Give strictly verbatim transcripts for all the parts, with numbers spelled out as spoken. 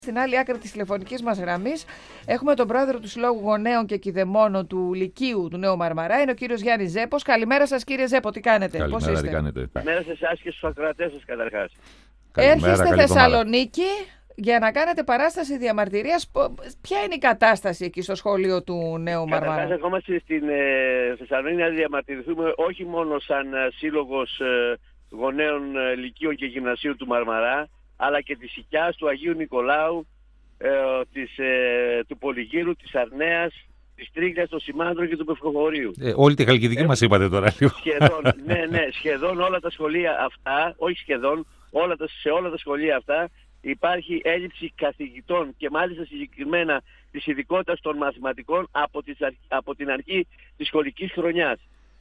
Στην άλλη άκρη της τηλεφωνικής μας γραμμής έχουμε τον πρόεδρο του Συλλόγου Γονέων και Κηδεμόνων του Λυκείου του Νέου Μαρμαρά, είναι ο κύριος Γιάννης Ζέπος. Καλημέρα σας, κύριε Ζέπο, τι κάνετε, Καλημέρα, πώς είστε? τι κάνετε? Καλημέρα σε εσάς και στους ακροατές σας καταρχάς. Έρχεστε στη Θεσσαλονίκη για να κάνετε παράσταση διαμαρτυρίας. Ποια είναι η κατάσταση εκεί στο σχολείο του Νέου Μαρμαρά? Καταρχάς ερχόμαστε στην ε, Θεσσαλονίκη να διαμαρτυρηθούμε όχι μόνο σαν ε, σύλλογος ε, γονέων ε, Λυκείων και Γυμνασίου του Μαρμαρά, αλλά και της Οικιάς, του Αγίου Νικολάου, ε, της, ε, του Πολυγύρου, της Αρνέας, της Τρίγλιας, των Σημάντρων και του Πευκοχωρίου. Ε, όλη τη Χαλκιδική ε, μας είπατε τώρα λίγο. Σχεδόν, ναι, ναι, σχεδόν όλα τα σχολεία αυτά, όχι σχεδόν, όλα τα, σε όλα τα σχολεία αυτά υπάρχει έλλειψη καθηγητών και μάλιστα συγκεκριμένα της ειδικότητας των μαθηματικών από, τις, από την αρχή της σχολικής χρονιάς.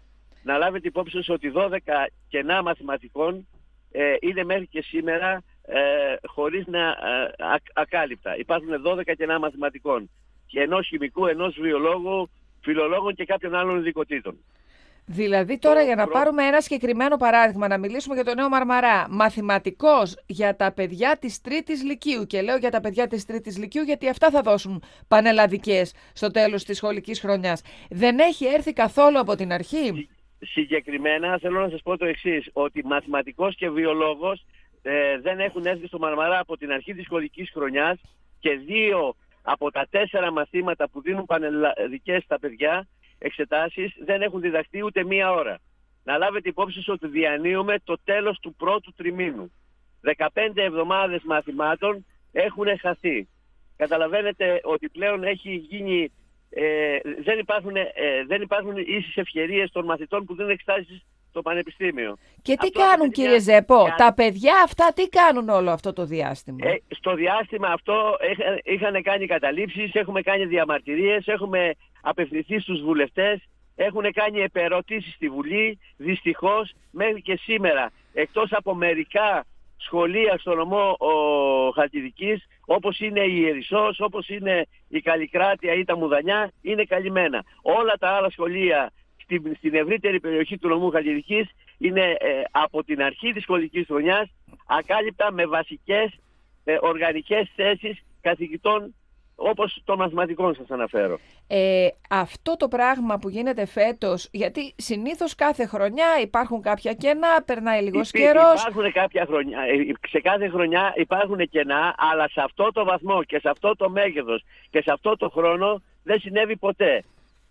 Να λάβετε υπόψη σας ότι δώδεκα κενά μαθηματικών ε, είναι μέχρι και σήμερα ε, χωρίς να ε, α, ακάλυπτα. Υπάρχουν δώδεκα κενά μαθηματικών και ενός χημικού, ενός βιολόγου, φιλολόγων και κάποιων άλλων ειδικοτήτων. Δηλαδή τώρα για να πάρουμε ένα συγκεκριμένο παράδειγμα, να μιλήσουμε για το Νέο Μαρμαρά, μαθηματικός για τα παιδιά της τρίτης Λυκείου, και λέω για τα παιδιά της τρίτης Λυκείου γιατί αυτά θα δώσουν πανελλαδικές στο τέλος της σχολικής χρονιάς, δεν έχει έρθει καθόλου από την αρχή? Συγκεκριμένα θέλω να σας πω το εξής, ότι μαθηματικός και βιολόγος ε, δεν έχουν έρθει στο Μαρμαρά από την αρχή της σχολικής χρονιάς και δύο από τα τέσσερα μαθήματα που δίνουν πανελλαδικές στα παιδιά εξετάσεις δεν έχουν διδαχθεί ούτε μία ώρα. Να λάβετε υπόψη ότι διανύουμε το τέλος του πρώτου τριμήνου. δεκαπέντε εβδομάδες μαθημάτων έχουν χαθεί. Καταλαβαίνετε ότι πλέον έχει γίνει, ε, δεν, υπάρχουν, ε, δεν υπάρχουν ίσες ευκαιρίες των μαθητών που δίνουν εξετάσεις στο πανεπιστήμιο. Και τι αυτό κάνουν κύριε μια... Ζέπο, για... τα παιδιά αυτά τι κάνουν όλο αυτό το διάστημα? Ε, στο διάστημα αυτό είχαν κάνει καταλήψεις, έχουμε κάνει διαμαρτυρίες, έχουμε απευθυνθεί στους βουλευτές, έχουν κάνει επερωτήσεις στη Βουλή. Δυστυχώς μέχρι και σήμερα, εκτός από μερικά σχολεία στο νομό ο, Χαλκιδικής, όπως είναι η Ιερισσός, όπως είναι η Καλλικράτεια ή τα Μουδανιά, είναι καλυμμένα. Όλα τα άλλα σχολεία στην, στην ευρύτερη περιοχή του νομού Χαλκιδικής είναι ε, από την αρχή της σχολικής χρονιάς ακάλυπτα με βασικές ε, οργανικές θέσεις καθηγητών όπως των μαθηματικών σας αναφέρω. Ε, αυτό το πράγμα που γίνεται φέτος, γιατί συνήθως κάθε χρονιά υπάρχουν κάποια κενά, περνάει λίγος καιρός. Υπάρχουν κάποια χρονιά, σε κάθε χρονιά υπάρχουν κενά, αλλά σε αυτό το βαθμό και σε αυτό το μέγεθος και σε αυτό το χρόνο δεν συνέβη ποτέ.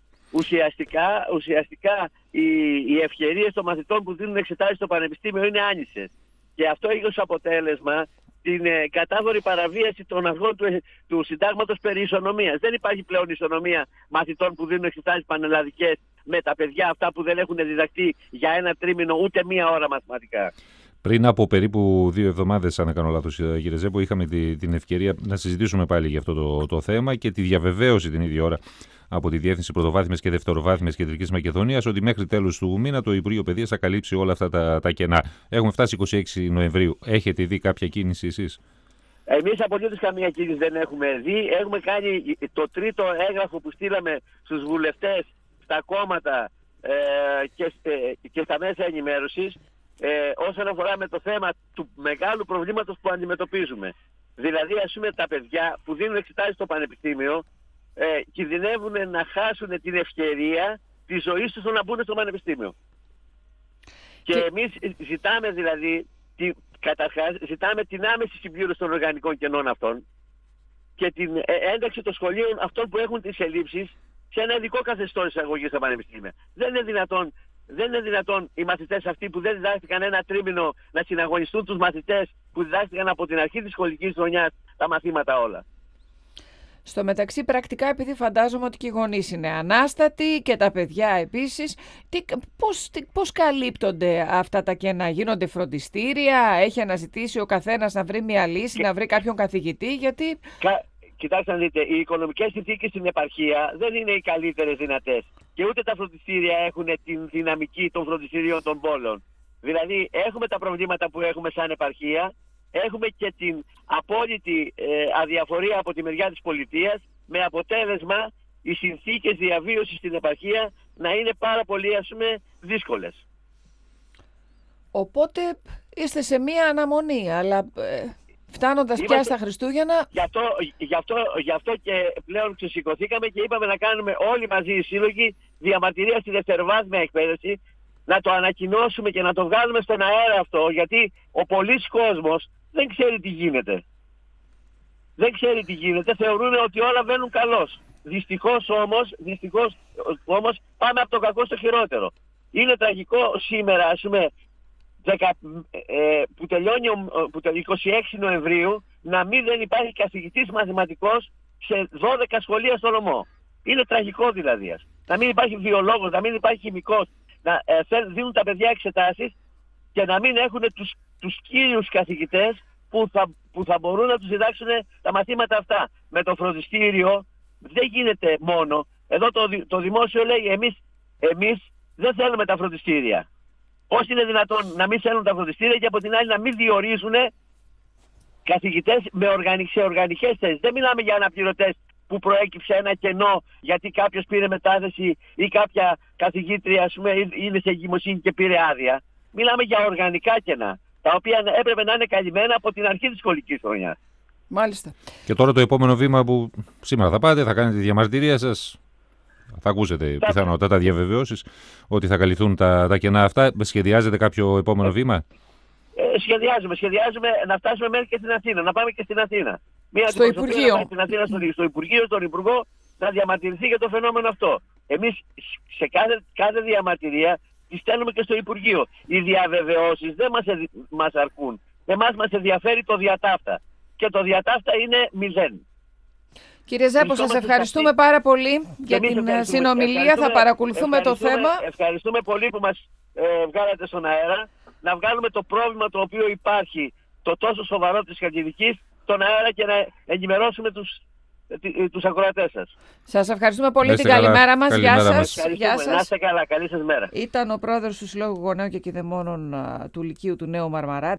Ουσιαστικά, ουσιαστικά οι, οι ευκαιρίες των μαθητών που δίνουν εξετάσεις στο πανεπιστήμιο είναι άνισες. Και αυτό έχει ως αποτέλεσμα την ε, κατάφορη παραβίαση των αρχών του, του συντάγματος περί ισονομίας. Δεν υπάρχει πλέον ισονομία μαθητών που δίνουν εξετάσεις πανελλαδικές με τα παιδιά αυτά που δεν έχουν διδαχτεί για ένα τρίμηνο ούτε μία ώρα μαθηματικά. Πριν από περίπου δύο εβδομάδες, αν δεν κάνω λάθος, κύριε Ζέπο, είχαμε τη, την ευκαιρία να συζητήσουμε πάλι για αυτό το, το θέμα και τη διαβεβαίωση την ίδια ώρα από τη Διεύθυνση Πρωτοβάθμιας και Δευτεροβάθμιας Κεντρικής Μακεδονίας ότι μέχρι τέλους του μήνα το Υπουργείο Παιδείας θα καλύψει όλα αυτά τα, τα κενά. Έχουμε φτάσει είκοσι έξι Νοεμβρίου. Έχετε δει κάποια κίνηση εσείς? Εμείς απολύτως καμία κίνηση δεν έχουμε δει. Έχουμε κάνει το τρίτο έγγραφο που στείλαμε στους βουλευτές, στα κόμματα ε, και, ε, και στα μέσα ενημέρωσης ε, όσον αφορά με το θέμα του μεγάλου προβλήματος που αντιμετωπίζουμε. Δηλαδή, ας πούμε, τα παιδιά που δίνουν εξετάσεις στο πανεπιστήμιο ε, κινδυνεύουν να χάσουν την ευκαιρία της ζωής τους να μπουν στο πανεπιστήμιο. Και, και εμείς ζητάμε δηλαδή, τη, καταρχάς, ζητάμε την άμεση συμπλήρωση των οργανικών κενών αυτών και την ένταξη των σχολείων αυτών που έχουν τις ελλείψεις σε ένα ειδικό καθεστώς εισαγωγής στα πανεπιστήμια. Δεν είναι δυνατόν, δεν είναι δυνατόν οι μαθητές αυτοί που δεν διδάχτηκαν ένα τρίμηνο να συναγωνιστούν τους μαθητές που διδάχτηκαν από την αρχή της σχολικής χρονιάς τα μαθήματα όλα. Στο μεταξύ, πρακτικά, επειδή φαντάζομαι ότι και οι γονείς είναι ανάστατοι και τα παιδιά επίσης, τι, πώς, τι, πώς καλύπτονται αυτά τα κενά? Γίνονται φροντιστήρια, έχει αναζητήσει ο καθένας να βρει μια λύση, και... να βρει κάποιον καθηγητή, γιατί... Κα... Κοιτάξτε να δείτε, οι οικονομικές συνθήκες στην επαρχία δεν είναι οι καλύτερες δυνατές και ούτε τα φροντιστήρια έχουν την δυναμική των φροντιστηρίων των πόλεων. Δηλαδή έχουμε τα προβλήματα που έχουμε σαν επαρχία, έχουμε και την απόλυτη ε, αδιαφορία από τη μεριά της πολιτείας, με αποτέλεσμα οι συνθήκες διαβίωσης στην επαρχία να είναι πάρα πολύ, ας πούμε, δύσκολες. Οπότε είστε σε μία αναμονή, αλλά... Ε... Φτάνοντας Είμαστε... πια στα Χριστούγεννα. Γι' αυτό, γι, αυτό, γι' αυτό και πλέον ξεσηκωθήκαμε και είπαμε να κάνουμε όλοι μαζί οι σύλλογοι διαμαρτυρία στη δευτεροβάθμια εκπαίδευση, να το ανακοινώσουμε και να το βγάλουμε στον αέρα αυτό, γιατί ο πολλής κόσμος δεν ξέρει τι γίνεται. Δεν ξέρει τι γίνεται, θεωρούν ότι όλα βαίνουν καλώς. Δυστυχώς όμως, δυστυχώς όμως πάμε από το κακό στο χειρότερο. Είναι τραγικό σήμερα, ας πούμε, δεκα, ε, που τελειώνει που το είκοσι έξι Νοεμβρίου, να μην δεν υπάρχει καθηγητής μαθηματικός σε δώδεκα σχολεία στο νομό. Είναι τραγικό δηλαδή. Να μην υπάρχει βιολόγος, να μην υπάρχει χημικός, να ε, δίνουν τα παιδιά εξετάσεις και να μην έχουν τους, τους κύριους καθηγητές που θα, που θα μπορούν να τους διδάξουν τα μαθήματα αυτά. Με το φροντιστήριο δεν γίνεται μόνο. Εδώ το, το δημόσιο λέει εμείς, εμείς δεν θέλουμε τα φροντιστήρια. Πώς είναι δυνατόν να μην θέλουν τα φροντιστήρια και από την άλλη να μην διορίζουν καθηγητές με οργανι, σε οργανικές θέσεις. Δεν μιλάμε για αναπληρωτές που προέκυψε ένα κενό γιατί κάποιος πήρε μετάθεση ή κάποια καθηγήτρια, ας πούμε, είναι σε εγκυμοσύνη και πήρε άδεια. Μιλάμε για οργανικά κενά, τα οποία έπρεπε να είναι καλυμμένα από την αρχή της σχολικής χρονιάς. Μάλιστα. Και τώρα το επόμενο βήμα που σήμερα θα πάτε, θα κάνετε τη διαμαρτυρία σας. Θα ακούσετε θα... πιθανότατα διαβεβαιώσεις ότι θα καλυφθούν τα, τα κενά αυτά. Σχεδιάζετε κάποιο επόμενο ε, βήμα? Ε, σχεδιάζουμε, σχεδιάζουμε να φτάσουμε μέχρι και στην Αθήνα, να πάμε και στην Αθήνα. Μία στο Υπουργείο. Να στην Αθήνα, στο, στο Υπουργείο, στον Υπουργό, να διαμαρτυρηθεί για το φαινόμενο αυτό. Εμείς σε κάθε, κάθε διαμαρτυρία τη στέλνουμε και στο Υπουργείο. Οι διαβεβαιώσεις δεν μας, μας αρκούν. Εμάς μας ενδιαφέρει το διατάφτα. Και το διατάφτα είναι μηδέν. Κύριε Ζέπο, σας ευχαριστούμε πάρα πολύ για την συνομιλία. Θα παρακολουθούμε το θέμα. Ευχαριστούμε πολύ που μας ε, βγάλατε στον αέρα. Να βγάλουμε το πρόβλημα το οποίο υπάρχει, το τόσο σοβαρό της Χαλκιδικής, στον αέρα και να ενημερώσουμε τους, τους ακροατές σας. Σας ευχαριστούμε πολύ. Την καλημέρα μας. Γεια σας. Γεια σας. Να είστε καλά. Καλή σας μέρα. Ήταν ο πρόεδρος του Συλλόγου Γονέων και Κηδεμόνων του Λυκείου του Νέου Μαρμαρά.